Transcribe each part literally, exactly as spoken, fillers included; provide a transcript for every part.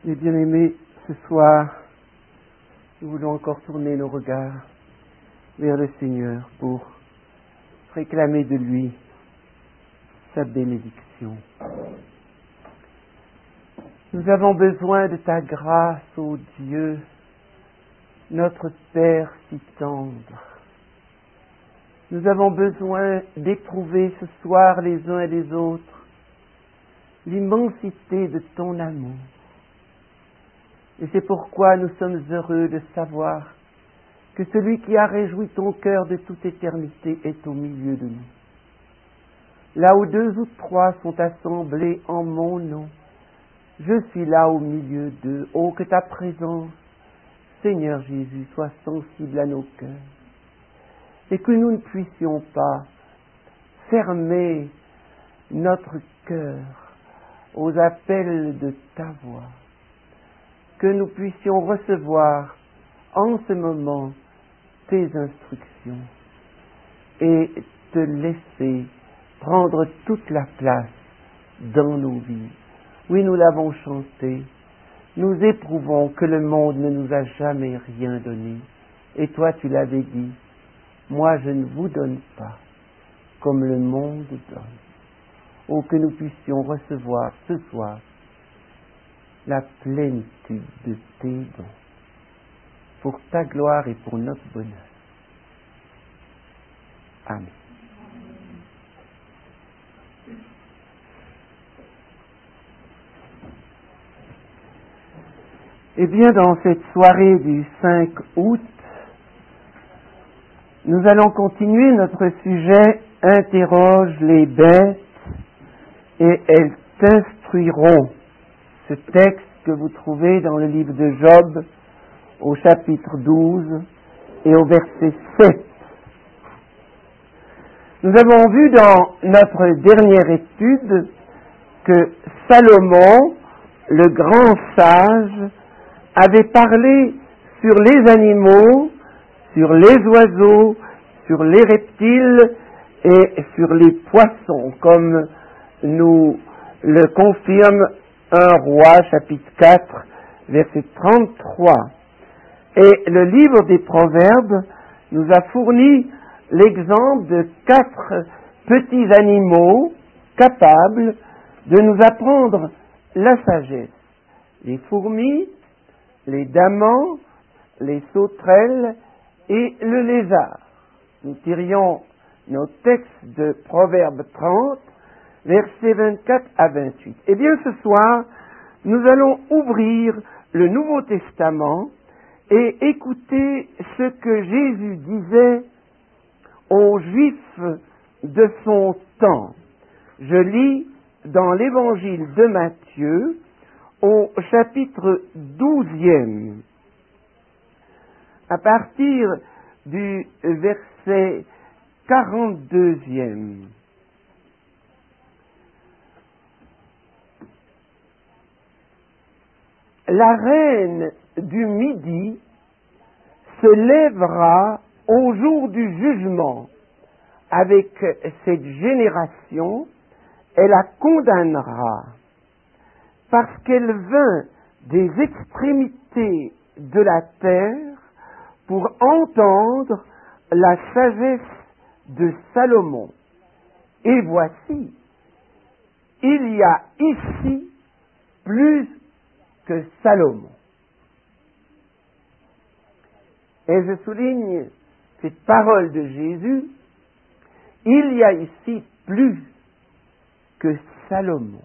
Et bien-aimés, ce soir, nous voulons encore tourner nos regards vers le Seigneur pour réclamer de lui sa bénédiction. Nous avons besoin de ta grâce, ô Dieu, notre Père si tendre. Nous avons besoin d'éprouver ce soir les uns et les autres l'immensité de ton amour. Et c'est pourquoi nous sommes heureux de savoir que celui qui a réjoui ton cœur de toute éternité est au milieu de nous. Là où deux ou trois sont assemblés en mon nom, je suis là au milieu d'eux. Oh, que ta présence, Seigneur Jésus, soit sensible à nos cœurs et que nous ne puissions pas fermer notre cœur aux appels de ta voix, que nous puissions recevoir en ce moment tes instructions et te laisser prendre toute la place dans nos vies. Oui, nous l'avons chanté, nous éprouvons que le monde ne nous a jamais rien donné. Et toi, tu l'avais dit, moi je ne vous donne pas comme le monde donne. Oh, que nous puissions recevoir ce soir la plénitude de tes dons, pour ta gloire et pour notre bonheur. Amen. Eh bien, dans cette soirée du cinq août, nous allons continuer notre sujet « Interroge les bêtes et elles t'instruiront ». Ce texte que vous trouvez dans le livre de Job, au chapitre douze et au verset sept. Nous avons vu dans notre dernière étude que Salomon, le grand sage, avait parlé sur les animaux, sur les oiseaux, sur les reptiles et sur les poissons, comme nous le confirme un roi, chapitre quatre, verset trente-trois. Et le livre des Proverbes nous a fourni l'exemple de quatre petits animaux capables de nous apprendre la sagesse. Les fourmis, les damans, les sauterelles et le lézard. Nous tirions nos textes de Proverbes trente, versets vingt-quatre à vingt-huit. Eh bien, ce soir, nous allons ouvrir le Nouveau Testament et écouter ce que Jésus disait aux Juifs de son temps. Je lis dans l'Évangile de Matthieu, au chapitre douzième, à partir du verset quarante-deuxième. La reine du Midi se lèvera au jour du jugement avec cette génération, elle la condamnera, parce qu'elle vint des extrémités de la terre pour entendre la sagesse de Salomon. Et voici, il y a ici plus que Salomon. Et je souligne cette parole de Jésus, il y a ici plus que Salomon.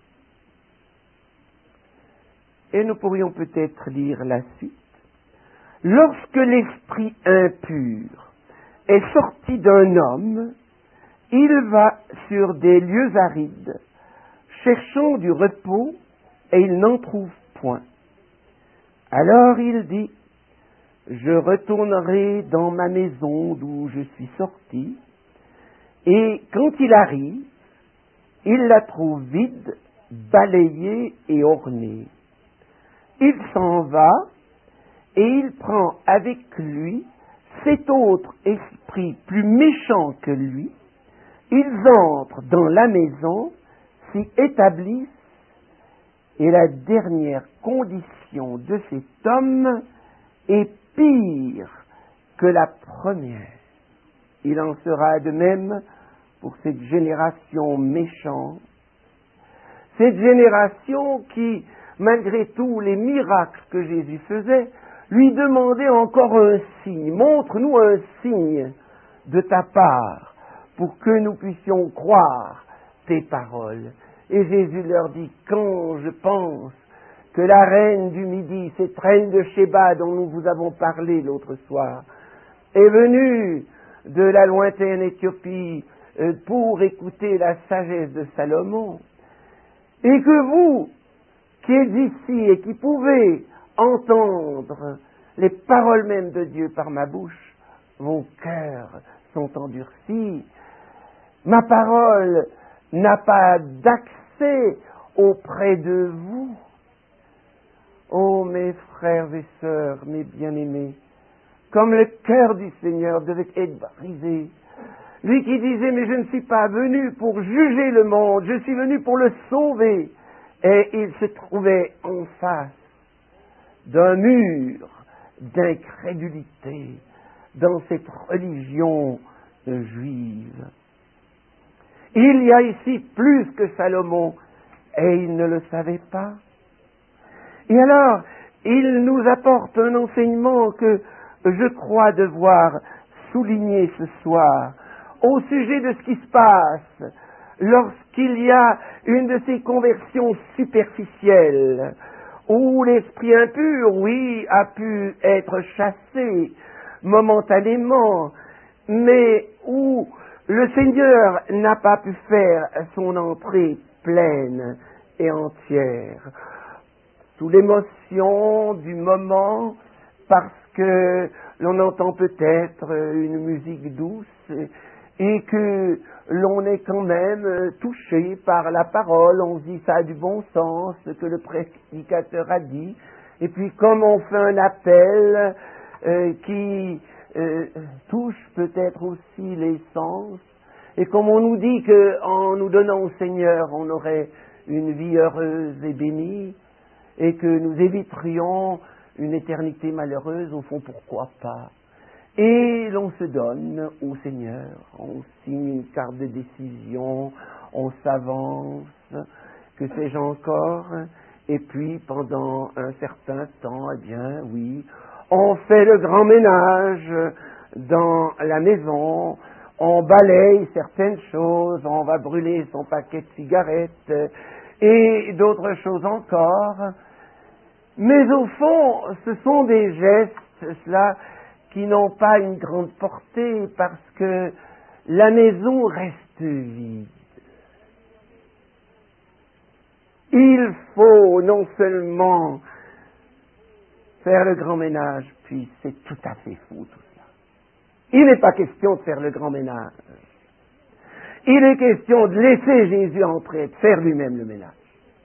Et nous pourrions peut-être lire la suite. Lorsque l'esprit impur est sorti d'un homme, il va sur des lieux arides, cherchant du repos, et il n'en trouve point. Alors il dit, je retournerai dans ma maison d'où je suis sorti, et quand il arrive, il la trouve vide, balayée et ornée. Il s'en va, et il prend avec lui cet autre esprit plus méchant que lui. Ils entrent dans la maison, s'y établissent, Et la dernière condition de cet homme est pire que la première. Il en sera de même pour cette génération méchante, cette génération qui, malgré tous les miracles que Jésus faisait, lui demandait encore un signe. Montre-nous un signe de ta part pour que nous puissions croire tes paroles. Et Jésus leur dit, quand je pense que la reine du Midi, cette reine de Shéba dont nous vous avons parlé l'autre soir, est venue de la lointaine Éthiopie euh, pour écouter la sagesse de Salomon, et que vous, qui êtes ici et qui pouvez entendre les paroles mêmes de Dieu par ma bouche, vos cœurs sont endurcis. Ma parole n'a pas d'accès auprès de vous. Ô mes frères et sœurs, mes bien-aimés, comme le cœur du Seigneur devait être brisé. Lui qui disait, mais je ne suis pas venu pour juger le monde, je suis venu pour le sauver. Et il se trouvait en face d'un mur d'incrédulité dans cette religion juive. Il y a ici plus que Salomon, et il ne le savait pas. Et alors, il nous apporte un enseignement que je crois devoir souligner ce soir au sujet de ce qui se passe lorsqu'il y a une de ces conversions superficielles où l'esprit impur, oui, a pu être chassé momentanément, mais où le Seigneur n'a pas pu faire son entrée pleine et entière. Sous l'émotion du moment, parce que l'on entend peut-être une musique douce et que l'on est quand même touché par la parole, on se dit ça a du bon sens, ce que le prédicateur a dit, et puis comme on fait un appel euh, qui euh, touche peut-être aussi les sens, et comme on nous dit qu'en nous donnant au Seigneur, on aurait une vie heureuse et bénie, et que nous éviterions une éternité malheureuse, au fond, pourquoi pas? Et l'on se donne au Seigneur, on signe une carte de décision, on s'avance, que sais-je encore, et puis pendant un certain temps, eh bien, oui, on fait le grand ménage dans la maison, on balaye certaines choses, on va brûler son paquet de cigarettes, et d'autres choses encore. Mais au fond, ce sont des gestes, cela, qui n'ont pas une grande portée parce que la maison reste vide. Il faut non seulement faire le grand ménage, puis c'est tout à fait fou tout cela. Il n'est pas question de faire le grand ménage. Il est question de laisser Jésus entrer, de faire lui-même le ménage.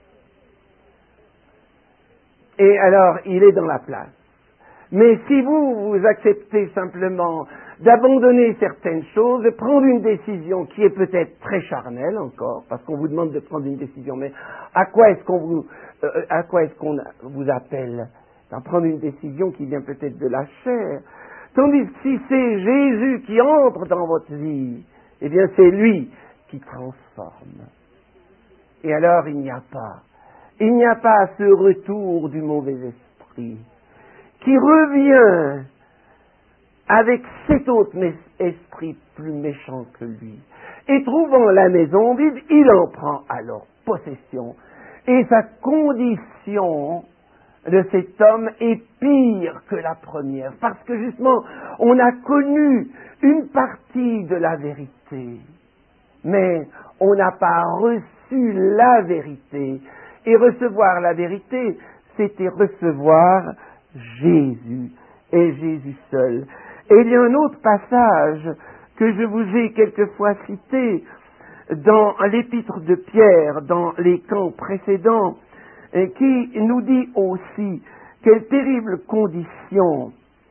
Et alors, il est dans la place. Mais si vous, vous acceptez simplement d'abandonner certaines choses, de prendre une décision qui est peut-être très charnelle encore, parce qu'on vous demande de prendre une décision, mais à quoi est-ce qu'on vous, euh, à quoi est-ce qu'on vous appelle à prendre une décision qui vient peut-être de la chair, tandis que si c'est Jésus qui entre dans votre vie, eh bien c'est lui qui transforme. Et alors il n'y a pas, il n'y a pas ce retour du mauvais esprit qui revient avec cet autre esprit plus méchant que lui. Et trouvant la maison vide, il en prend alors possession. Et sa condition de cet homme est pire que la première, parce que justement, on a connu une partie de la vérité, mais on n'a pas reçu la vérité. Et recevoir la vérité, c'était recevoir Jésus, et Jésus seul. Et il y a un autre passage que je vous ai quelquefois cité dans l'épître de Pierre, dans les camps précédents, et qui nous dit aussi quelle terrible condition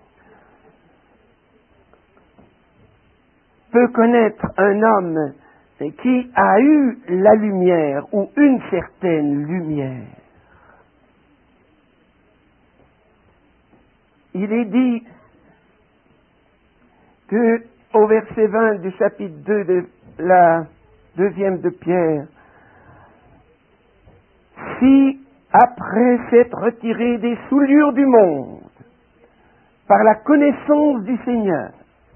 peut connaître un homme qui a eu la lumière ou une certaine lumière. il est dit que au verset vingt du chapitre deux de la deuxième de Pierre, si après s'être retiré des souillures du monde, par la connaissance du Seigneur,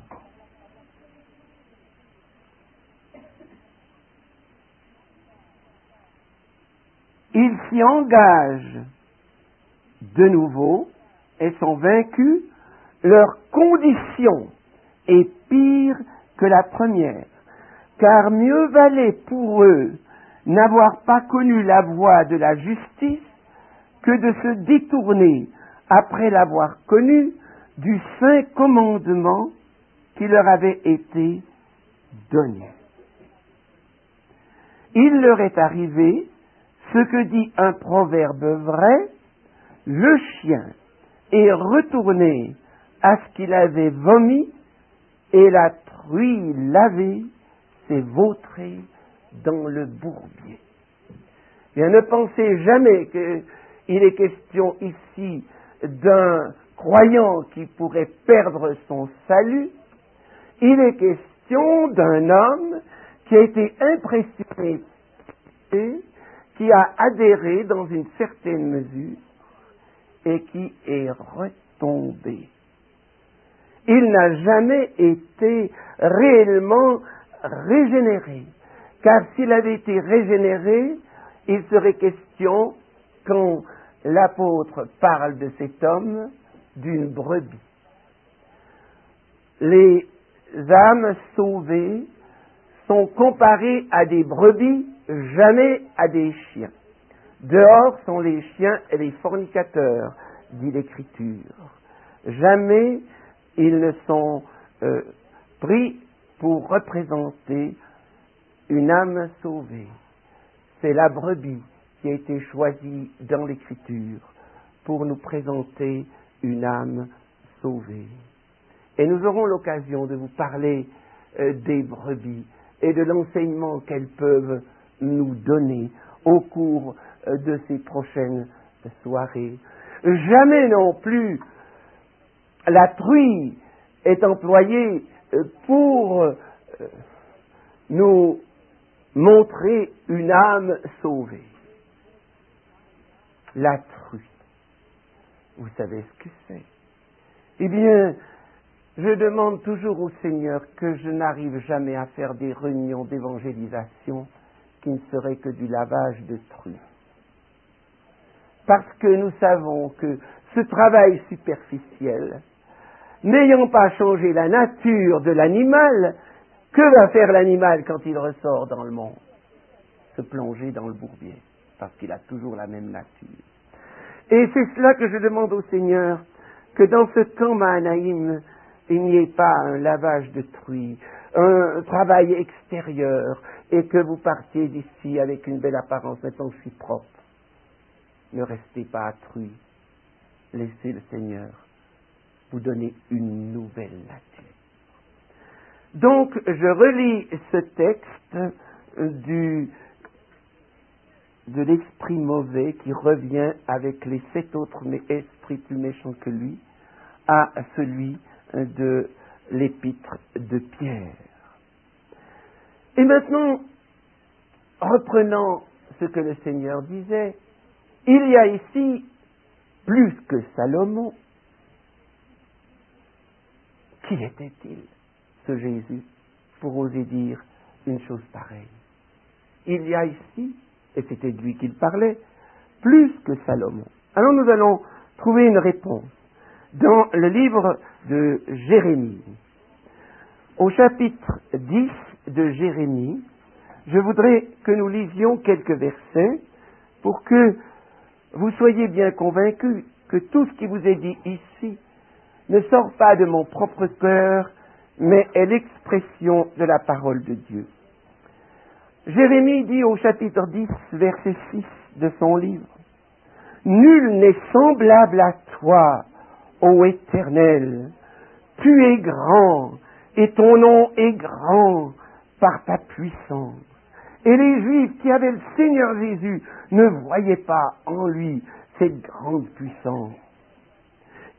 ils s'y engagent de nouveau et sont vaincus, leur condition est pire que la première, car mieux valait pour eux n'avoir pas connu la voie de la justice que de se détourner, après l'avoir connu, du saint commandement qui leur avait été donné. Il leur est arrivé ce que dit un proverbe vrai, le chien est retourné à ce qu'il avait vomi, et la truie lavée s'est vautrée dans le bourbier. Et ne pensez jamais qu'il est question ici d'un croyant qui pourrait perdre son salut. Il est question d'un homme qui a été impressionné, qui a adhéré dans une certaine mesure et qui est retombé. Il n'a jamais été réellement régénéré, car s'il avait été régénéré, il serait question, quand l'apôtre parle de cet homme, d'une brebis. Les âmes sauvées sont comparées à des brebis, jamais à des chiens. Dehors sont les chiens et les fornicateurs, dit l'Écriture. Jamais ils ne sont euh, pris pour représenter une âme sauvée. C'est la brebis qui a été choisie dans l'Écriture pour nous présenter une âme sauvée. Et nous aurons l'occasion de vous parler euh, des brebis et de l'enseignement qu'elles peuvent nous donner au cours euh, de ces prochaines soirées. Jamais non plus la truie est employée euh, pour euh, nous montrer une âme sauvée. La truie. Vous savez ce que c'est? Eh bien, je demande toujours au Seigneur que je n'arrive jamais à faire des réunions d'évangélisation qui ne seraient que du lavage de truie. Parce que nous savons que ce travail superficiel, n'ayant pas changé la nature de l'animal, que va faire l'animal quand il ressort dans le monde? Se plonger dans le bourbier, parce qu'il a toujours la même nature. Et c'est cela que je demande au Seigneur, que dans ce camp Mahanaïm, il n'y ait pas un lavage de truie, un travail extérieur, et que vous partiez d'ici avec une belle apparence, maintenant je suis propre. Ne restez pas à truie. Laissez le Seigneur vous donner une nouvelle nature. Donc, je relis ce texte du, de l'esprit mauvais qui revient avec les sept autres esprits plus méchants que lui à celui de l'épître de Pierre. Et maintenant, reprenant ce que le Seigneur disait, il y a ici plus que Salomon. Qui était-il, ce Jésus, pour oser dire une chose pareille? Il y a ici, et c'était de lui qu'il parlait, plus que Salomon. Alors nous allons trouver une réponse dans le livre de Jérémie. Au chapitre dix de Jérémie, je voudrais que nous lisions quelques versets pour que vous soyez bien convaincus que tout ce qui vous est dit ici ne sort pas de mon propre cœur, mais est l'expression de la parole de Dieu. Jérémie dit au chapitre dix, verset six de son livre, « Nul n'est semblable à toi, ô Éternel, tu es grand, et ton nom est grand par ta puissance. » Et les Juifs qui avaient le Seigneur Jésus ne voyaient pas en lui cette grande puissance.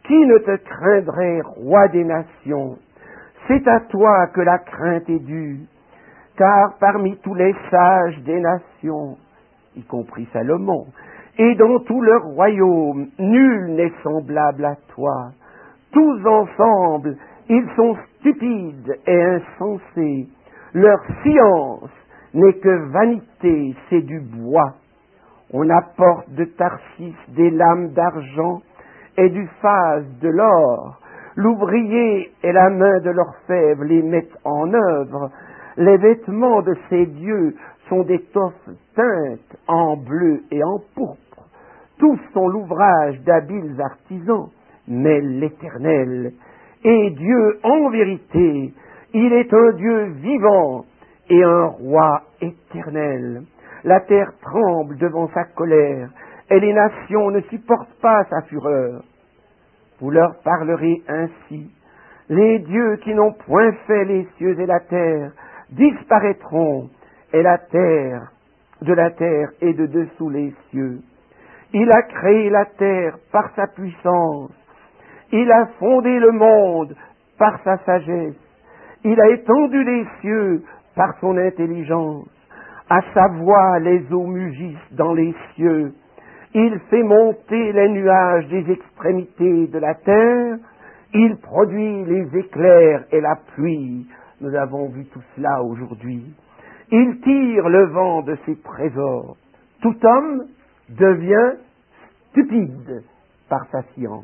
Qui ne te craindrait, roi des nations? C'est à toi que la crainte est due, car parmi tous les sages des nations, y compris Salomon, et dans tout leur royaume, nul n'est semblable à toi. Tous ensemble, ils sont stupides et insensés. Leur science n'est que vanité, c'est du bois. On apporte de Tarsis des lames d'argent et du phase de l'or. L'ouvrier et la main de l'orfèvre les mettent en œuvre. Les vêtements de ces dieux sont d'étoffes teintes en bleu et en pourpre. Tous sont l'ouvrage d'habiles artisans, mais l'Éternel est Dieu en vérité. Il est un Dieu vivant et un roi éternel. La terre tremble devant sa colère, et les nations ne supportent pas sa fureur. Vous leur parlerez ainsi: les dieux qui n'ont point fait les cieux et la terre disparaîtront, et la terre, de la terre et de dessous les cieux. Il a créé la terre par sa puissance, il a fondé le monde par sa sagesse, il a étendu les cieux par son intelligence. À sa voix, les eaux mugissent dans les cieux. Il fait monter les nuages des extrémités de la terre. Il produit les éclairs et la pluie. Nous avons vu tout cela aujourd'hui. Il tire le vent de ses trésors. Tout homme devient stupide par sa science.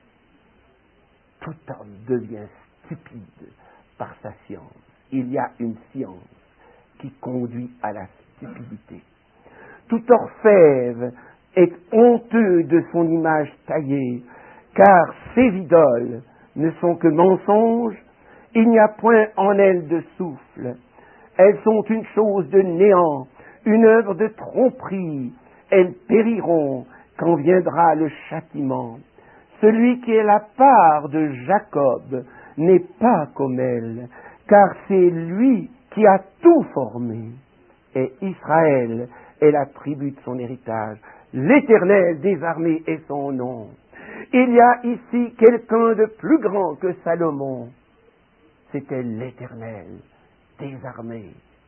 Tout homme devient stupide par sa science. Il y a une science qui conduit à la stupidité. Tout orfèvre est honteux de son image taillée, car ses idoles ne sont que mensonges, il n'y a point en elles de souffle. Elles sont une chose de néant, une œuvre de tromperie. Elles périront quand viendra le châtiment. Celui qui est la part de Jacob n'est pas comme elle, car c'est lui qui a tout formé, et Israël est la tribu de son héritage. L'Éternel des armées est son nom. Il y a ici quelqu'un de plus grand que Salomon. C'était l'Éternel des armées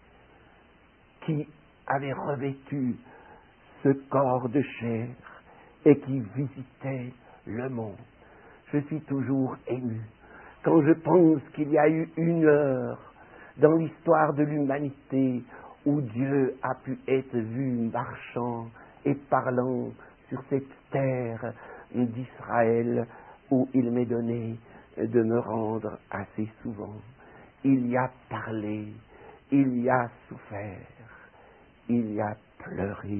qui avait revêtu ce corps de chair et qui visitait le monde. Je suis toujours ému quand je pense qu'il y a eu une heure dans l'histoire de l'humanité où Dieu a pu être vu marchant et parlant sur cette terre d'Israël où il m'est donné de me rendre assez souvent. Il y a parlé, il y a souffert, il y a pleuré,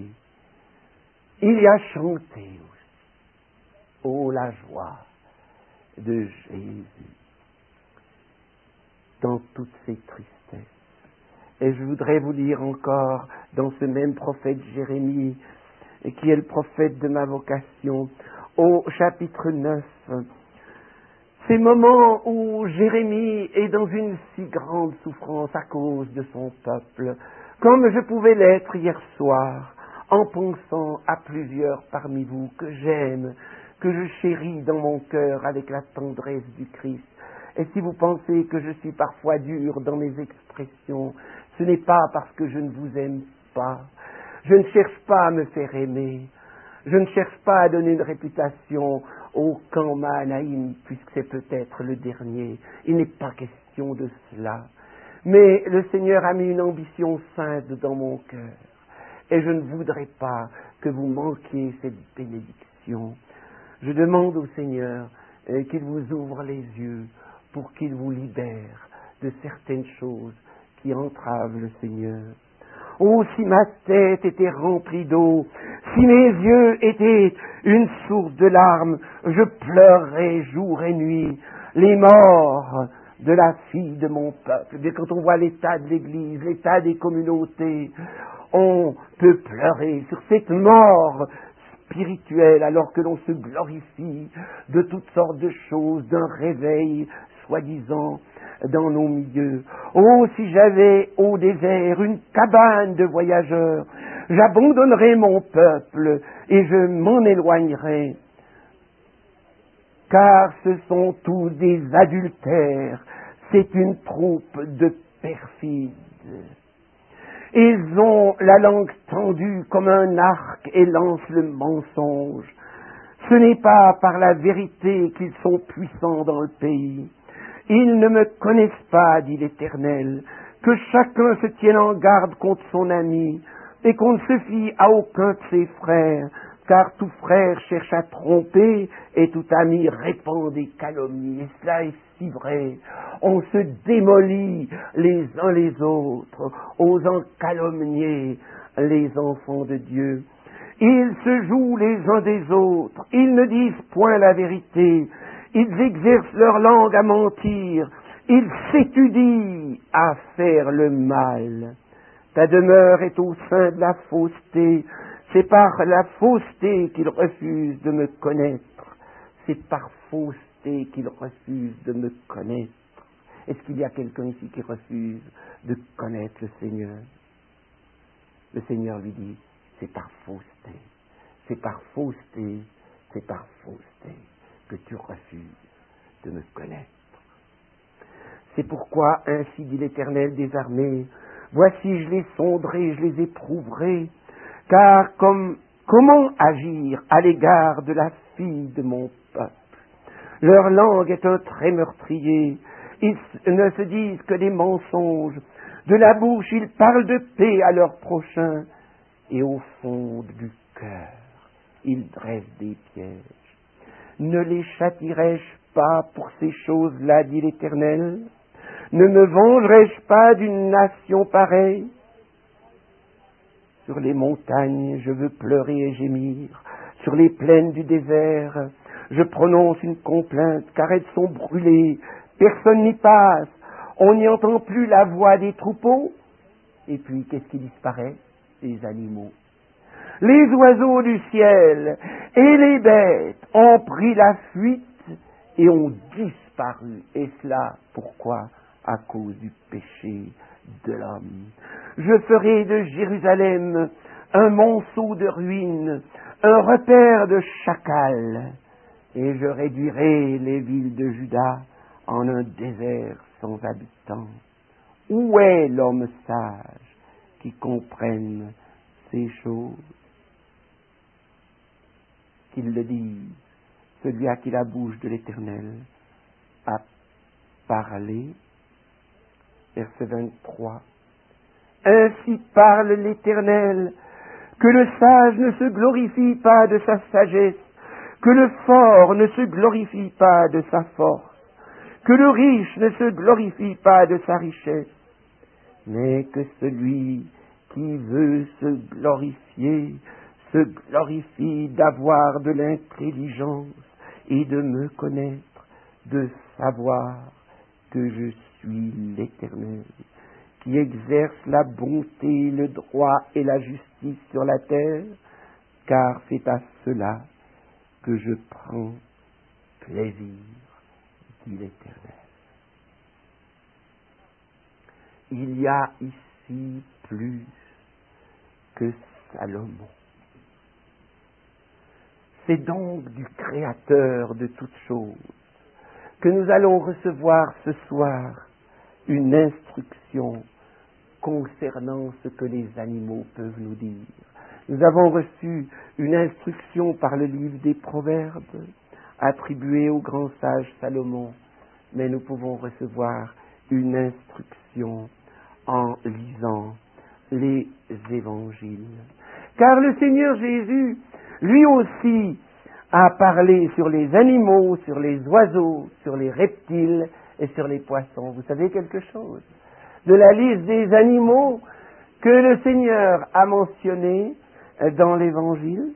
il y a chanté aussi. Oh, la joie de Jésus dans toutes ses tristesses. Et je voudrais vous lire encore dans ce même prophète Jérémie, qui est le prophète de ma vocation, au chapitre neuf, ces moments où Jérémie est dans une si grande souffrance à cause de son peuple, comme je pouvais l'être hier soir, en pensant à plusieurs parmi vous que j'aime, que je chéris dans mon cœur avec la tendresse du Christ. Et si vous pensez que je suis parfois dur dans mes expressions, ce n'est pas parce que je ne vous aime pas. Je ne cherche pas à me faire aimer. Je ne cherche pas à donner une réputation au camp Mahanaïm, puisque c'est peut-être le dernier. Il n'est pas question de cela. Mais le Seigneur a mis une ambition sainte dans mon cœur. Et je ne voudrais pas que vous manquiez cette bénédiction. Je demande au Seigneur euh, qu'il vous ouvre les yeux pour qu'il vous libère de certaines choses qui entravent le Seigneur. Oh, si ma tête était remplie d'eau, si mes yeux étaient une source de larmes, je pleurerais jour et nuit les morts de la fille de mon peuple. Mais quand on voit l'état de l'Église, l'état des communautés, on peut pleurer sur cette mort spirituelle alors que l'on se glorifie de toutes sortes de choses, d'un réveil soi-disant dans nos milieux. Oh, si j'avais au désert une cabane de voyageurs, j'abandonnerais mon peuple et je m'en éloignerais. car ce sont tous des adultères, c'est une troupe de perfides. Ils ont la langue tendue comme un arc et lancent le mensonge. Ce n'est pas par la vérité qu'ils sont puissants dans le pays. Ils ne me connaissent pas, dit l'Éternel, que chacun se tienne en garde contre son ami et qu'on ne se fie à aucun de ses frères, car tout frère cherche à tromper et tout ami répand des calomnies. Et cela est si vrai. On se démolit les uns les autres, osant calomnier les enfants de Dieu. Ils se jouent les uns des autres, ils ne disent point la vérité, ils exercent leur langue à mentir, ils s'étudient à faire le mal. Ta demeure est au sein de la fausseté, c'est par la fausseté qu'ils refusent de me connaître, c'est par fausseté qu'ils refusent de me connaître. Est-ce qu'il y a quelqu'un ici qui refuse de connaître le Seigneur? Le Seigneur lui dit, c'est par fausseté, c'est par fausseté, c'est par fausseté que tu refuses de me connaître. C'est pourquoi, ainsi dit l'Éternel des armées, voici je les sonderai, je les éprouverai, car comme, comment agir à l'égard de la fille de mon peuple? Leur langue est un trait meurtrier, ils ne se disent que des mensonges, de la bouche ils parlent de paix à leurs prochains, et au fond du cœur, ils dressent des pièges. Ne les châtierai-je pas pour ces choses-là, dit l'Éternel? Ne me vengerai-je pas d'une nation pareille? Sur les montagnes, je veux pleurer et gémir. Sur les plaines du désert, je prononce une complainte, car elles sont brûlées. Personne n'y passe. On n'y entend plus la voix des troupeaux. Et puis, qu'est-ce qui disparaît? Les animaux. Les oiseaux du ciel et les bêtes ont pris la fuite et ont disparu. Et cela, pourquoi? À cause du péché de l'homme. Je ferai de Jérusalem un monceau de ruines, un repère de chacals, et je réduirai les villes de Juda en un désert sans habitants. Où est l'homme sage qui comprenne ces choses? Qu'il le dise, celui à qui la bouche de l'Éternel a parlé. Verset vingt-trois. Ainsi parle l'Éternel, que le sage ne se glorifie pas de sa sagesse, que le fort ne se glorifie pas de sa force, que le riche ne se glorifie pas de sa richesse, mais que celui qui veut se glorifier se glorifie d'avoir de l'intelligence et de me connaître, de savoir que je suis l'Éternel, qui exerce la bonté, le droit et la justice sur la terre, car c'est à cela que je prends plaisir, dit l'Éternel. Il y a ici plus que Salomon. C'est donc du Créateur de toutes choses que nous allons recevoir ce soir une instruction concernant ce que les animaux peuvent nous dire. Nous avons reçu une instruction par le livre des Proverbes, attribuée au grand sage Salomon, mais nous pouvons recevoir une instruction en lisant les évangiles. Car le Seigneur Jésus, lui aussi, a parlé sur les animaux, sur les oiseaux, sur les reptiles et sur les poissons. Vous savez quelque chose de la liste des animaux que le Seigneur a mentionné dans l'Évangile?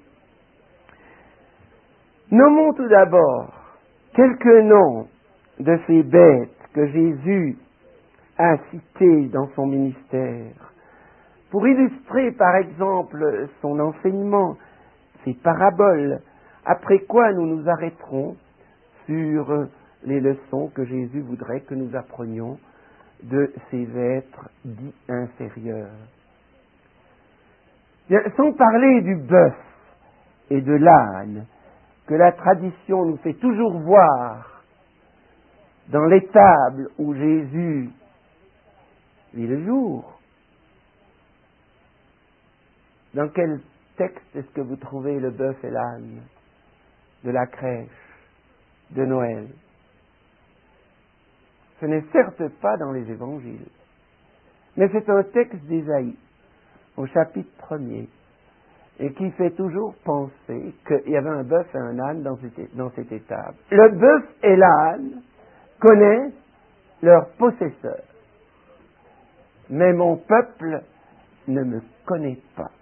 Nommons tout d'abord quelques noms de ces bêtes que Jésus a citées dans son ministère, pour illustrer par exemple son enseignement, ses paraboles, après quoi nous nous arrêterons sur les leçons que Jésus voudrait que nous apprenions de ces êtres dits inférieurs. Bien, sans parler du bœuf et de l'âne, que la tradition nous fait toujours voir dans l'étable où Jésus vit le jour. Dans quel texte est-ce que vous trouvez le bœuf et l'âne de la crèche de Noël? Ce n'est certes pas dans les évangiles, mais c'est un texte d'Ésaïe, au chapitre premier, et qui fait toujours penser qu'il y avait un bœuf et un âne dans cette, dans cette étable. Le bœuf et l'âne connaissent leur possesseur, mais mon peuple ne me connaît pas.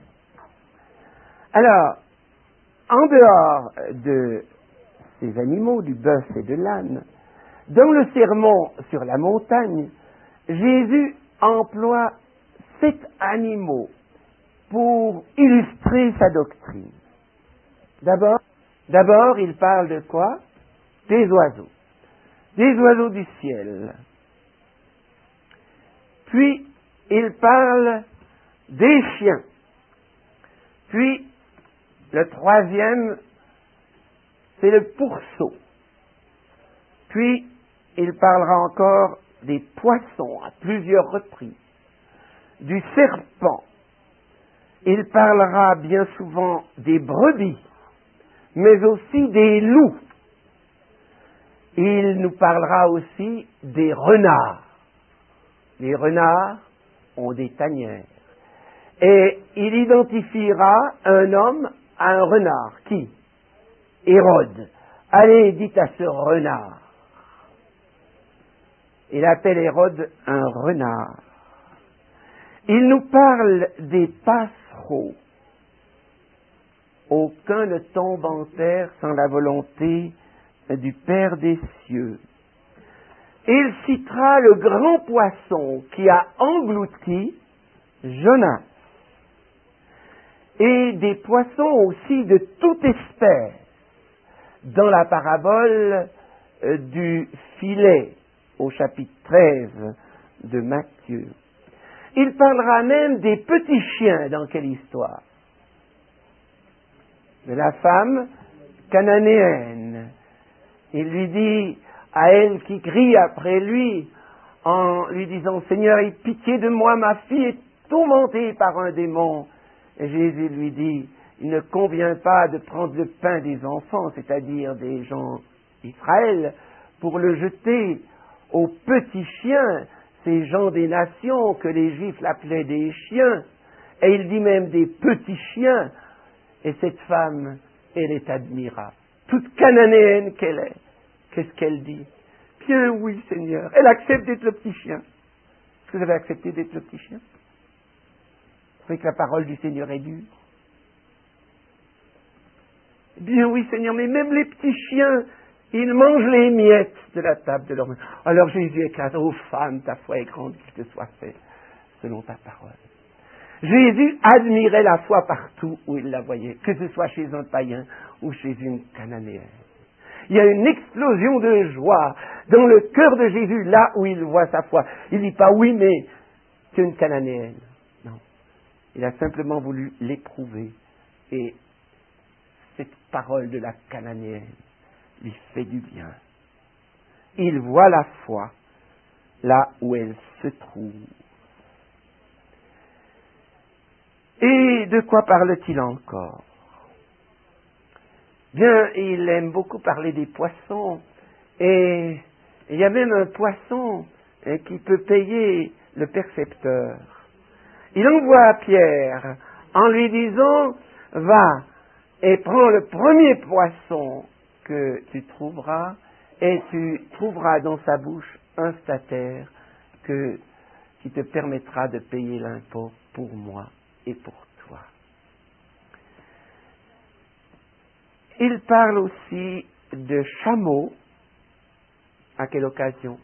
Alors, en dehors de ces animaux, du bœuf et de l'âne, dans le sermon sur la montagne, Jésus emploie sept animaux pour illustrer sa doctrine. D'abord, d'abord, il parle de quoi? Des oiseaux. Des oiseaux du ciel. Puis, il parle des chiens. Puis, le troisième, c'est le pourceau. Puis, il parlera encore des poissons à plusieurs reprises, du serpent. Il parlera bien souvent des brebis, mais aussi des loups. Il nous parlera aussi des renards. Les renards ont des tanières. Et il identifiera un homme à un renard. Qui? Hérode. Allez, dites à ce renard. Il appelle Hérode un renard. Il nous parle des passereaux. Aucun ne tombe en terre sans la volonté du Père des cieux. Il citera le grand poisson qui a englouti Jonas. Et des poissons aussi de toute espèce dans la parabole du filet au chapitre treize de Matthieu. Il parlera même des petits chiens. Dans quelle histoire? De la femme cananéenne. Il lui dit à elle qui crie après lui en lui disant « Seigneur, aie pitié de moi, ma fille est tourmentée par un démon. » Et Jésus lui dit « Il ne convient pas de prendre le pain des enfants, c'est-à-dire des gens d'Israël, pour le jeter aux petits chiens, ces gens des nations que les Juifs l'appelaient des chiens. » Et il dit même des petits chiens. Et cette femme, elle est admirable. Toute cananéenne qu'elle est. Qu'est-ce qu'elle dit? Bien oui, Seigneur. Elle accepte d'être le petit chien. Est-ce que vous avez accepté d'être le petit chien? Vous savez que la parole du Seigneur est dure. Bien oui, Seigneur, mais même les petits chiens, ils mangent les miettes de la table de leur main. Alors Jésus éclate, ô femme, ta foi est grande, qu'il te soit fait selon ta parole. Jésus admirait la foi partout où il la voyait, que ce soit chez un païen ou chez une cananéenne. Il y a une explosion de joie dans le cœur de Jésus, là où il voit sa foi. Il ne dit pas, oui, mais c'est une cananéenne. Non. Il a simplement voulu l'éprouver. Et cette parole de la cananéenne lui fait du bien. Il voit la foi là où elle se trouve. Et de quoi parle-t-il encore? Bien, il aime beaucoup parler des poissons, et il y a même un poisson qui peut payer le percepteur. Il envoie Pierre en lui disant, va et prends le premier poisson que tu trouveras, et tu trouveras dans sa bouche un statère que, qui te permettra de payer l'impôt pour moi et pour toi. Il parle aussi de chameaux. À quelle occasion?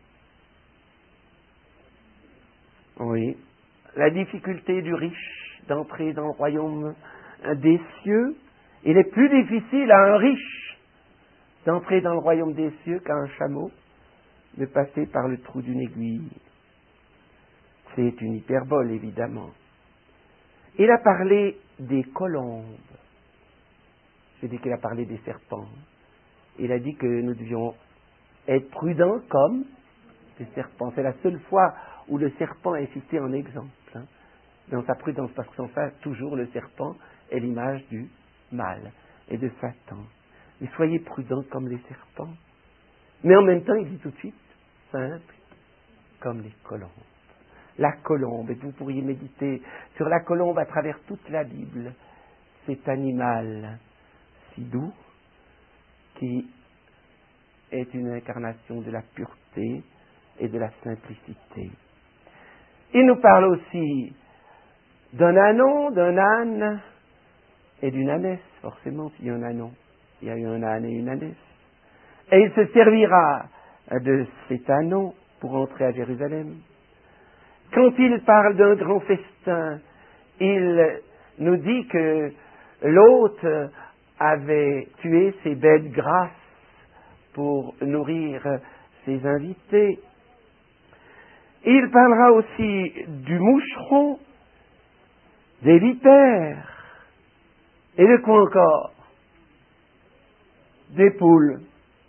Oui, la difficulté du riche d'entrer dans le royaume des cieux. Il est plus difficile à un riche d'entrer dans le royaume des cieux qu'à un chameau de passer par le trou d'une aiguille. C'est une hyperbole, évidemment. Il a parlé des colombes. c'est dès qu'il a parlé des serpents. Il a dit que nous devions être prudents comme des serpents. C'est la seule fois où le serpent est cité en exemple, hein, dans sa prudence, parce que sans ça, toujours le serpent est l'image du mal et de Satan. Mais soyez prudents comme les serpents. Mais en même temps, il dit tout de suite, simple, comme les colombes. La colombe, et vous pourriez méditer sur la colombe à travers toute la Bible, cet animal si doux qui est une incarnation de la pureté et de la simplicité. Il nous parle aussi d'un ânon, d'un âne et d'une ânesse, forcément, s'il y a un ânon, il y a eu un âne et une ânesse. Et il se servira de cet ânon pour entrer à Jérusalem. Quand il parle d'un grand festin, il nous dit que l'hôte avait tué ses bêtes grasses pour nourrir ses invités. Il parlera aussi du moucheron, des vipères, et de quoi encore? Des poules.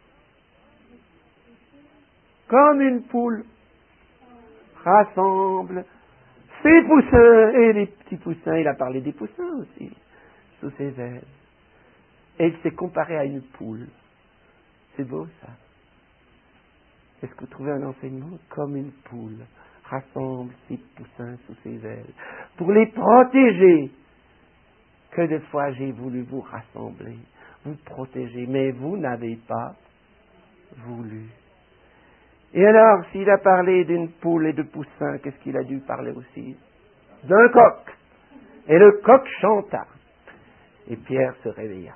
Comme une poule rassemble ses poussins et les petits poussins. Il a parlé des poussins aussi, sous ses ailes. Et il s'est comparé à une poule. C'est beau ça. Est-ce que vous trouvez un enseignement? Comme une poule rassemble ses poussins sous ses ailes pour les protéger. Que de fois j'ai voulu vous rassembler, vous protéger, mais vous n'avez pas voulu. Et alors, s'il a parlé d'une poule et de poussins, qu'est-ce qu'il a dû parler aussi? D'un coq. Et le coq chanta. Et Pierre se réveilla.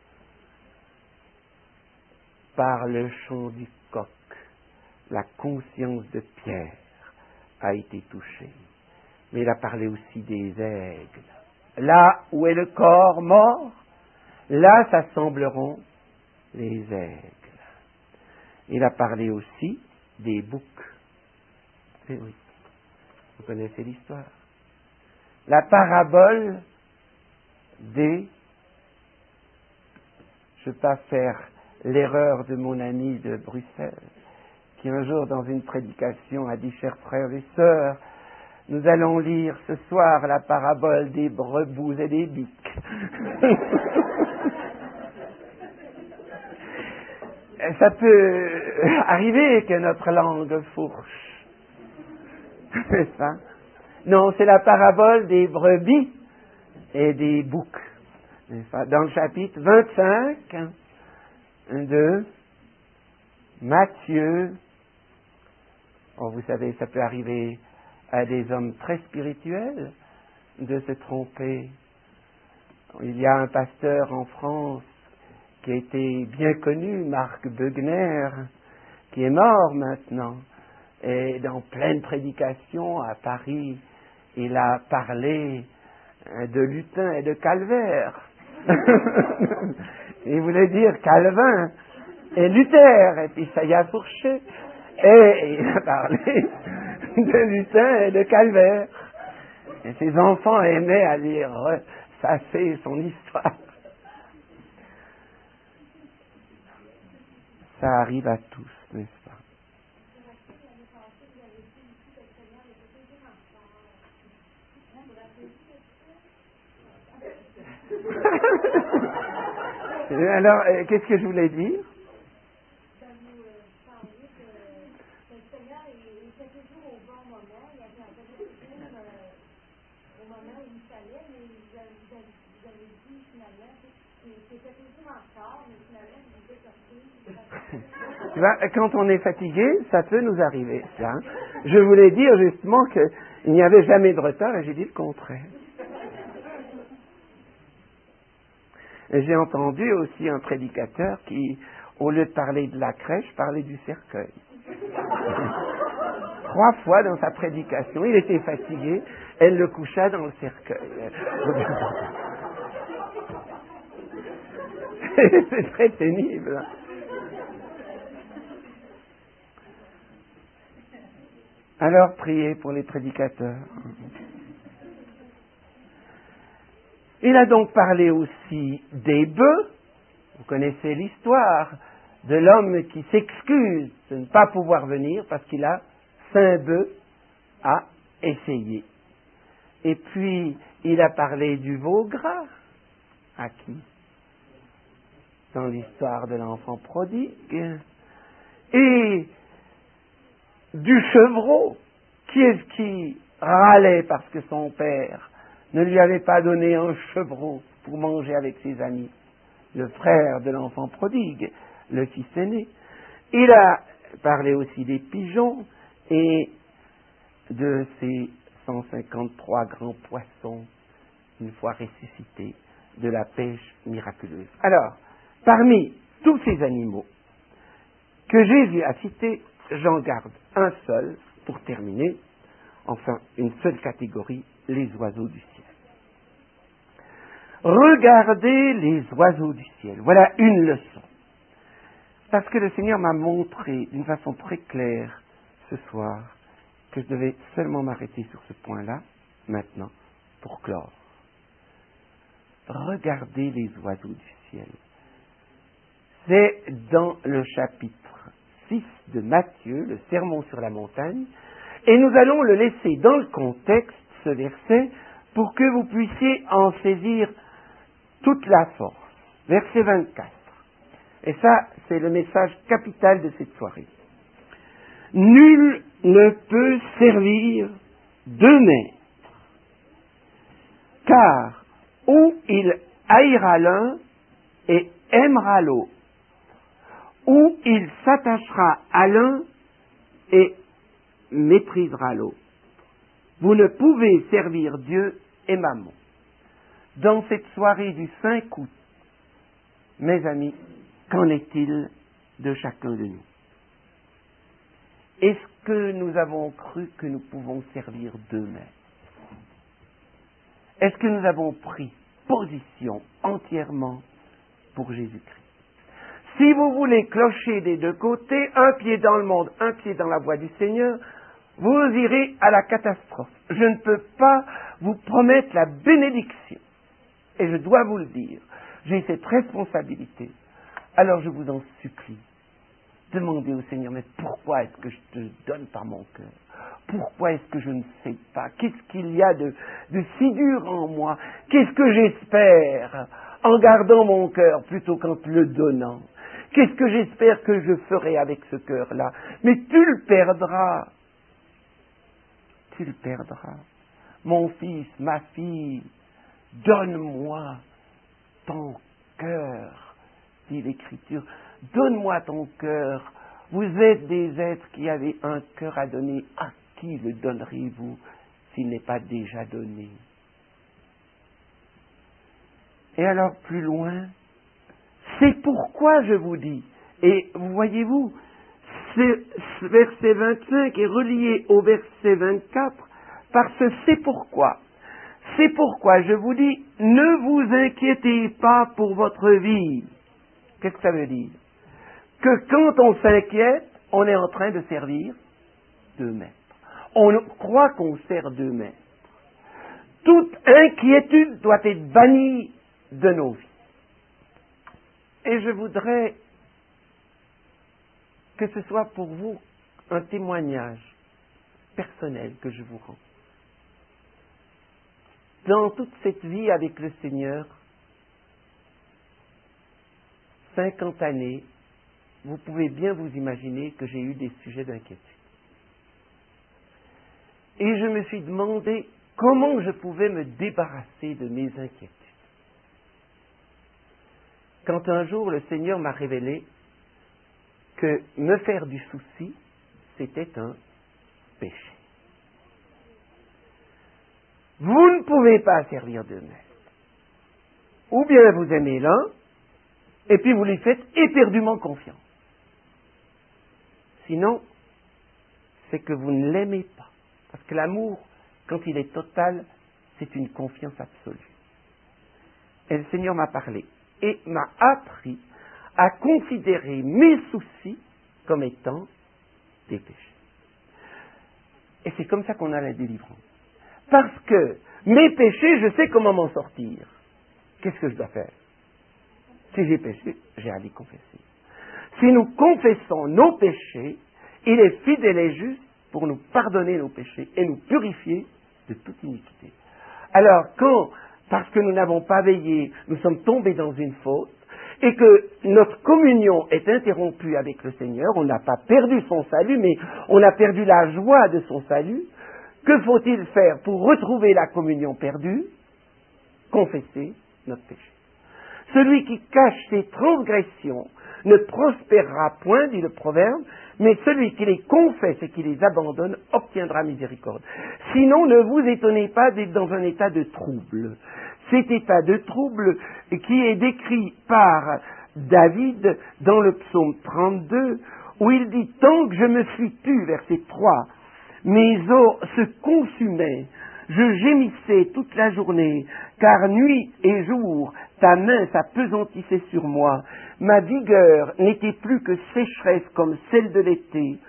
Par le chant du coq, la conscience de Pierre a été touchée. Mais il a parlé aussi des aigles. Là où est le corps mort, là s'assembleront les aigles. Il a parlé aussi des boucs. Eh oui, vous connaissez l'histoire. La parabole des... Je ne veux pas faire l'erreur de mon ami de Bruxelles, qui un jour dans une prédication a dit, chers frères et sœurs, nous allons lire ce soir la parabole des brebous et des biques. Ça peut arriver que notre langue fourche. C'est ça? Non, c'est la parabole des brebis et des boucs. Dans le chapitre vingt-cinq de Matthieu. Oh, vous savez, ça peut arriver à des hommes très spirituels de se tromper. Il y a un pasteur en France qui a été bien connu, Marc Beugner, qui est mort maintenant. Et dans pleine prédication à Paris, il a parlé de lutin et de calvaire. Il voulait dire Calvin et Luther, et puis ça y a fourché. Et il a parlé de lutin et de calvaire. Et ses enfants aimaient aller ressasser son histoire. Ça arrive à tous, n'est-ce pas? Alors, euh, qu'est-ce que je voulais dire? Tu vois, quand on est fatigué, ça peut nous arriver, ça. Hein. Je voulais dire justement qu'il n'y avait jamais de retard et j'ai dit le contraire. Et j'ai entendu aussi un prédicateur qui, au lieu de parler de la crèche, parlait du cercueil. Trois fois dans sa prédication, il était fatigué, elle le coucha dans le cercueil. C'est très pénible. Alors priez pour les prédicateurs. Il a donc parlé aussi des bœufs Vous connaissez l'histoire de l'homme qui s'excuse de ne pas pouvoir venir parce qu'il a cinq bœufs à essayer. Et puis, il a parlé du veau gras. À qui? Dans l'histoire de l'enfant prodigue. Et du chevreau. Qui est-ce qui râlait parce que son père ne lui avait pas donné un chevreau pour manger avec ses amis? Le frère de l'enfant prodigue, le fils aîné. Il a parlé aussi des pigeons et de ces cent cinquante-trois grands poissons, une fois ressuscités, de la pêche miraculeuse. Alors, parmi tous ces animaux que Jésus a cités, j'en garde un seul, pour terminer, enfin une seule catégorie, les oiseaux du ciel. Regardez les oiseaux du ciel. Voilà une leçon. Parce que le Seigneur m'a montré d'une façon très claire ce soir que je devais seulement m'arrêter sur ce point-là, maintenant, pour clore. Regardez les oiseaux du ciel. C'est dans le chapitre six de Matthieu, le sermon sur la montagne, et nous allons le laisser dans le contexte, ce verset, pour que vous puissiez en saisir toute la force. Verset vingt-quatre. Et ça, c'est le message capital de cette soirée. Nul ne peut servir deux maîtres, car ou il haïra l'un et aimera l'autre, ou il s'attachera à l'un et méprisera l'autre. Vous ne pouvez servir Dieu et Mammon. Dans cette soirée du cinq août, mes amis, qu'en est-il de chacun de nous? Est-ce que nous avons cru que nous pouvons servir deux maîtres? Est-ce que nous avons pris position entièrement pour Jésus-Christ? Si vous voulez clocher des deux côtés, un pied dans le monde, un pied dans la voie du Seigneur, vous irez à la catastrophe. Je ne peux pas vous promettre la bénédiction. Et je dois vous le dire. J'ai cette responsabilité. Alors je vous en supplie. Demandez au Seigneur, mais pourquoi est-ce que je te donne par mon cœur? Pourquoi est-ce que je ne sais pas? Qu'est-ce qu'il y a de, de si dur en moi? Qu'est-ce que j'espère en gardant mon cœur plutôt qu'en te le donnant? Qu'est-ce que j'espère que je ferai avec ce cœur-là? Mais tu le perdras. Tu le perdras. Mon fils, ma fille, donne-moi ton cœur, dit l'Écriture. Donne-moi ton cœur. Vous êtes des êtres qui avez un cœur à donner. À qui le donnerez-vous s'il n'est pas déjà donné? Et alors, plus loin, c'est pourquoi je vous dis, et voyez-vous, ce verset vingt-cinq est relié au verset vingt-quatre par ce c'est pourquoi. C'est pourquoi je vous dis, ne vous inquiétez pas pour votre vie. Qu'est-ce que ça veut dire? Que quand on s'inquiète, on est en train de servir deux maîtres. On croit qu'on sert deux maîtres. Toute inquiétude doit être bannie de nos vies. Et je voudrais que ce soit pour vous un témoignage personnel que je vous rends. Dans toute cette vie avec le Seigneur, cinquante années, vous pouvez bien vous imaginer que j'ai eu des sujets d'inquiétude. Et je me suis demandé comment je pouvais me débarrasser de mes inquiétudes. Quand un jour le Seigneur m'a révélé que me faire du souci, c'était un péché. Vous ne pouvez pas servir deux maîtres. Ou bien vous aimez l'un, et puis vous lui faites éperdument confiance. Sinon, c'est que vous ne l'aimez pas. Parce que l'amour, quand il est total, c'est une confiance absolue. Et le Seigneur m'a parlé et m'a appris à considérer mes soucis comme étant des péchés. Et c'est comme ça qu'on a la délivrance. Parce que mes péchés, je sais comment m'en sortir. Qu'est-ce que je dois faire? Si j'ai péché, j'ai à les confesser. Si nous confessons nos péchés, il est fidèle et juste pour nous pardonner nos péchés et nous purifier de toute iniquité. Alors, quand, parce que nous n'avons pas veillé, nous sommes tombés dans une faute, et que notre communion est interrompue avec le Seigneur, on n'a pas perdu son salut, mais on a perdu la joie de son salut, que faut-il faire pour retrouver la communion perdue? Confesser notre péché. Celui qui cache ses transgressions ne prospérera point, dit le proverbe, mais celui qui les confesse et qui les abandonne obtiendra miséricorde. Sinon, ne vous étonnez pas d'être dans un état de trouble. Cet état de trouble qui est décrit par David dans le psaume trente-deux, où il dit « Tant que je me suis tu, verset trois, mes os se consumaient, je gémissais toute la journée, car nuit et jour, ta main s'apesantissait sur moi. Ma vigueur n'était plus que sécheresse comme celle de l'été.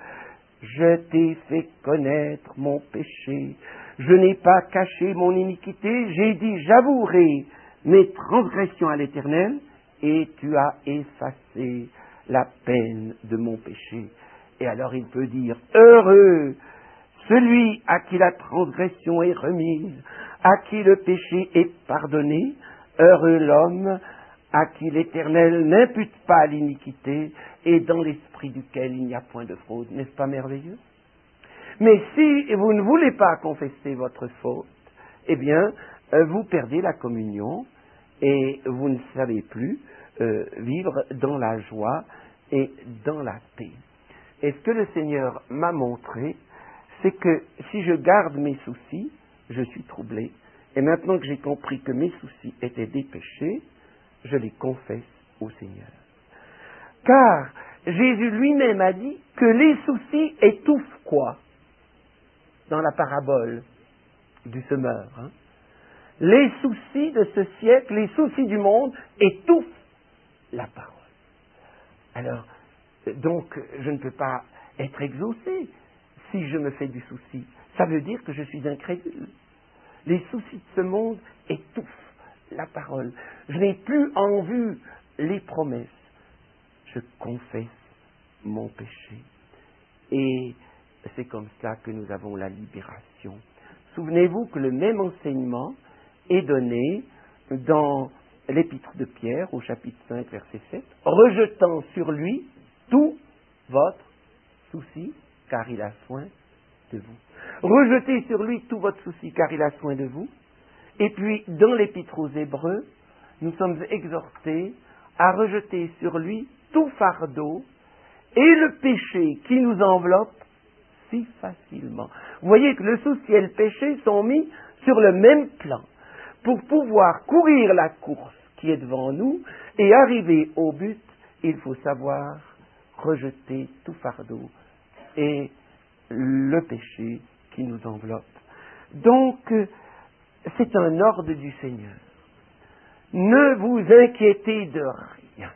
Je t'ai fait connaître mon péché. Je n'ai pas caché mon iniquité. J'ai dit, j'avouerai mes transgressions à l'Éternel, et tu as effacé la peine de mon péché. Et alors il peut dire, heureux celui à qui la transgression est remise, à qui le péché est pardonné, heureux l'homme à qui l'Éternel n'impute pas l'iniquité et dans l'esprit duquel il n'y a point de fraude. N'est-ce pas merveilleux? Mais si vous ne voulez pas confesser votre faute, eh bien, vous perdez la communion et vous ne savez plus euh, vivre dans la joie et dans la paix. Et ce que le Seigneur m'a montré, c'est que si je garde mes soucis, je suis troublé. Et maintenant que j'ai compris que mes soucis étaient des péchés, je les confesse au Seigneur. Car Jésus lui-même a dit que les soucis étouffent quoi? Dans la parabole du semeur. Hein? Les soucis de ce siècle, les soucis du monde étouffent la parole. Alors, donc, je ne peux pas être exaucé si je me fais du souci. Ça veut dire que je suis incrédule. Les soucis de ce monde étouffent la parole. Je n'ai plus en vue les promesses. Je confesse mon péché. Et c'est comme cela que nous avons la libération. Souvenez-vous que le même enseignement est donné dans l'épître de Pierre, au chapitre cinq, verset sept, rejetant sur lui tout votre souci, car il a soin de vous. Rejetez sur lui tout votre souci, car il a soin de vous. Et puis, dans l'épître aux Hébreux, nous sommes exhortés à rejeter sur lui tout fardeau et le péché qui nous enveloppe si facilement. Vous voyez que le souci et le péché sont mis sur le même plan pour pouvoir courir la course qui est devant nous et arriver au but. Il faut savoir rejeter tout fardeau et le péché qui nous enveloppe. Donc, c'est un ordre du Seigneur. Ne vous inquiétez de rien.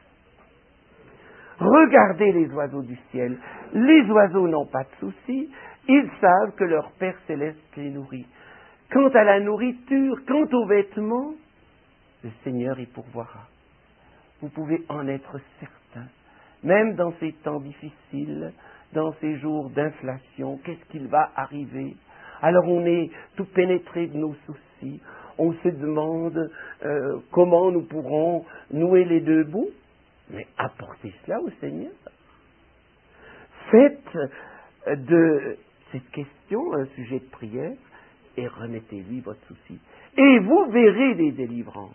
Regardez les oiseaux du ciel. Les oiseaux n'ont pas de soucis. Ils savent que leur Père céleste les nourrit. Quant à la nourriture, quant aux vêtements, le Seigneur y pourvoira. Vous pouvez en être certain. Même dans ces temps difficiles, dans ces jours d'inflation, qu'est-ce qu'il va arriver? Alors on est tout pénétré de nos soucis. On se demande euh, comment nous pourrons nouer les deux bouts. Mais apportez cela au Seigneur. Faites de cette question un sujet de prière et remettez-lui votre souci. Et vous verrez des délivrances.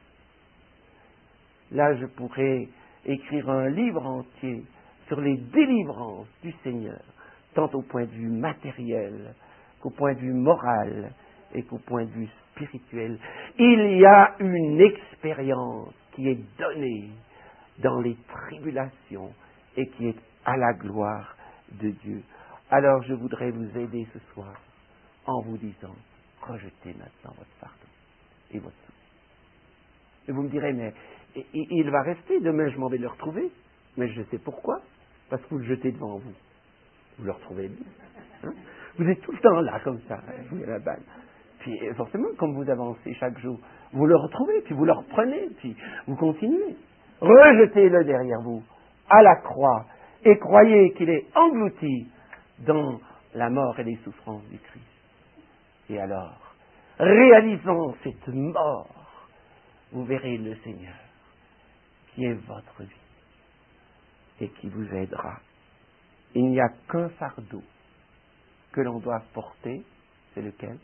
Là, je pourrais écrire un livre entier sur les délivrances du Seigneur, tant au point de vue matériel qu'au point de vue moral et qu'au point de vue spirituel. Il y a une expérience qui est donnée dans les tribulations et qui est à la gloire de Dieu. Alors je voudrais vous aider ce soir en vous disant, rejetez maintenant votre fardeau et votre souci. Et vous me direz, mais il va rester, demain je m'en vais le retrouver. Mais je sais pourquoi, parce que vous le jetez devant vous. Vous le retrouvez bien. Hein? Vous êtes tout le temps là, comme ça, vous avez la balle. Puis forcément, comme vous avancez chaque jour, vous le retrouvez, puis vous le reprenez, puis vous continuez. rejetez-le derrière vous, à la croix, et croyez qu'il est englouti dans la mort et les souffrances du Christ. Et alors, réalisant cette mort, vous verrez le Seigneur, qui est votre vie, et qui vous aidera. Il n'y a qu'un fardeau que l'on doit porter, c'est lequel?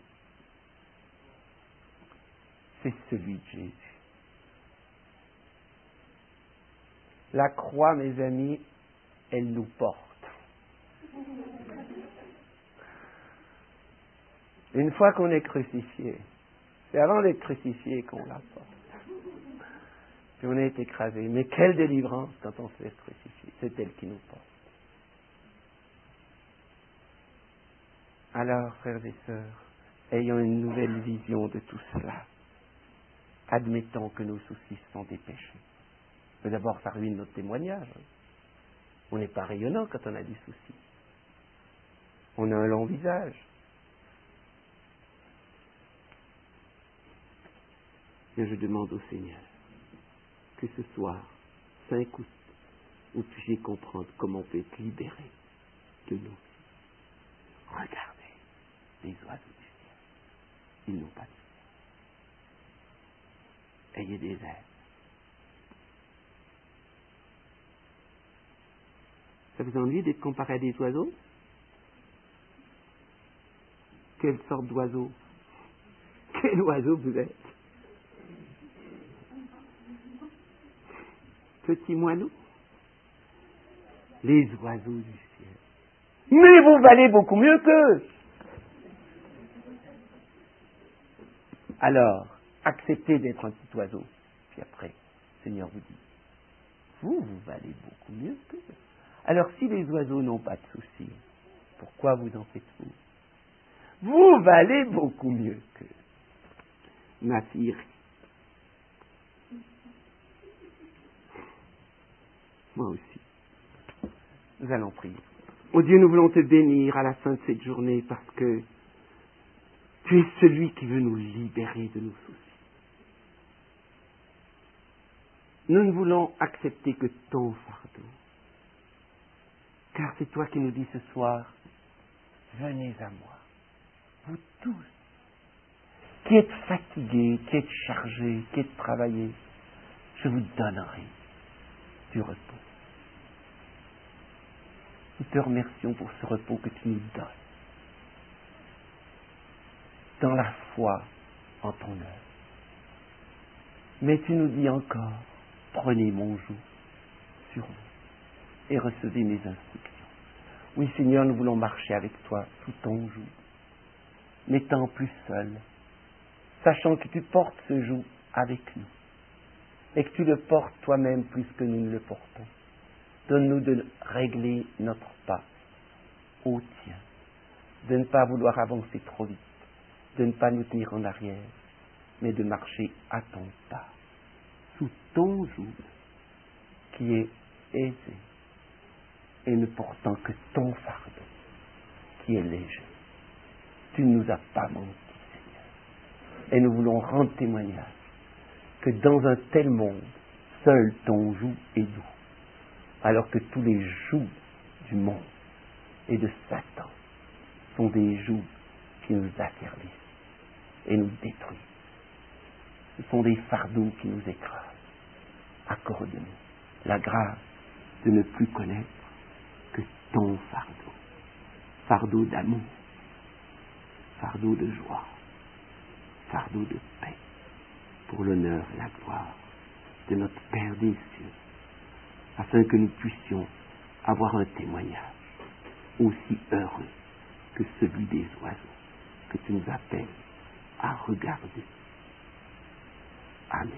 C'est celui de Jésus. La croix, mes amis, elle nous porte. Une fois qu'on est crucifié, c'est avant d'être crucifié qu'on la porte. Puis on est écrasé. Mais quelle délivrance quand on se fait crucifier. C'est elle qui nous porte. Alors, frères et sœurs, ayons une nouvelle vision de tout cela. Admettons que nos soucis sont des péchés. Mais d'abord, ça ruine notre témoignage. On n'est pas rayonnant quand on a des soucis. On a un long visage. Et je demande au Seigneur que ce soir, cinq août, vous puissiez comprendre comment on peut être libéré de nous. Regardez les oiseaux du ciel. Ils n'ont pas de ciel. Ayez des ailes. Ça vous ennuie d'être comparé à des oiseaux? Quelle sorte d'oiseau? Quel oiseau vous êtes? Petit moineau? Les oiseaux du ciel. Mais vous valez beaucoup mieux qu'eux. Alors, acceptez d'être un petit oiseau. Puis après, le Seigneur vous dit, vous, vous valez beaucoup mieux qu'eux. Alors, si les oiseaux n'ont pas de soucis, pourquoi vous en faites-vous? Vous valez beaucoup mieux qu'eux. Ma fille. Moi aussi. Nous allons prier. Oh Dieu, nous voulons te bénir à la fin de cette journée parce que tu es celui qui veut nous libérer de nos soucis. Nous ne voulons accepter que ton fardeau. Car c'est toi qui nous dis ce soir, venez à moi, vous tous, qui êtes fatigués, qui êtes chargés, qui êtes travaillés, je vous donnerai du repos. Nous te remercions pour ce repos que tu nous donnes, dans la foi en ton œuvre. Mais tu nous dis encore, prenez mon joug sur vous et recevez mes instructions. Oui, Seigneur, nous voulons marcher avec toi sous ton joug, n'étant plus seuls, sachant que tu portes ce joug avec nous et que tu le portes toi-même plus que nous ne le portons. Donne-nous de régler notre pas au tien, de ne pas vouloir avancer trop vite, de ne pas nous tenir en arrière, mais de marcher à ton pas, sous ton joug qui est aisé et ne portant que ton fardeau qui est léger. Tu ne nous as pas menti, Seigneur. Et nous voulons rendre témoignage que dans un tel monde, seul ton joug est doux, alors que tous les jougs du monde et de Satan sont des jougs qui nous asservissent et nous détruisent. Ce sont des fardeaux qui nous écrasent. Accorde-nous la grâce de ne plus connaître que ton fardeau, fardeau d'amour, fardeau de joie, fardeau de paix, pour l'honneur et la gloire de notre Père des cieux, afin que nous puissions avoir un témoignage aussi heureux que celui des oiseaux que tu nous appelles à regarder. Amen.